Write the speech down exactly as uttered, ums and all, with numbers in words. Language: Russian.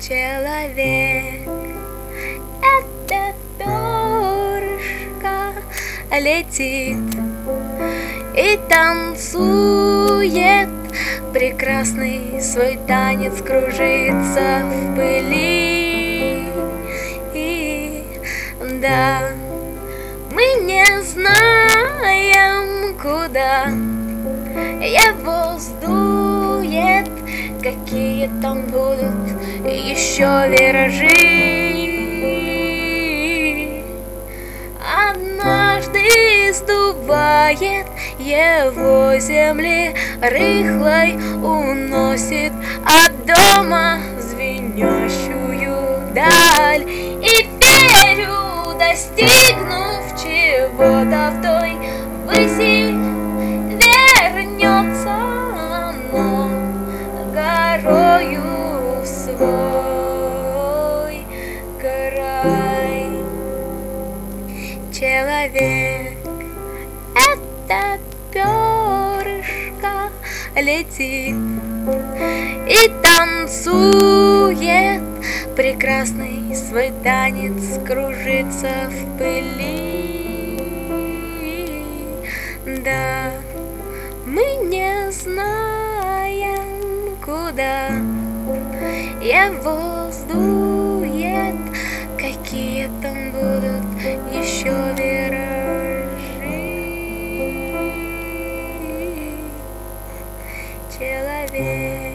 Человек — это перышко, летит и танцует, прекрасный свой танец кружится в пыли. И да, мы не знаем, куда его сдует, какие там будут еще виражи. Однажды сдувает его земли рыхлой, уносит от дома звенящую даль. И верю, достигнув чего-то в той выси, вернется оно горою в свой край. Человек — это перышко, летит и танцует, прекрасный свой танец кружится в пыли. Да, мы не знаем, куда его сдует, какие там будут еще виражи. Человек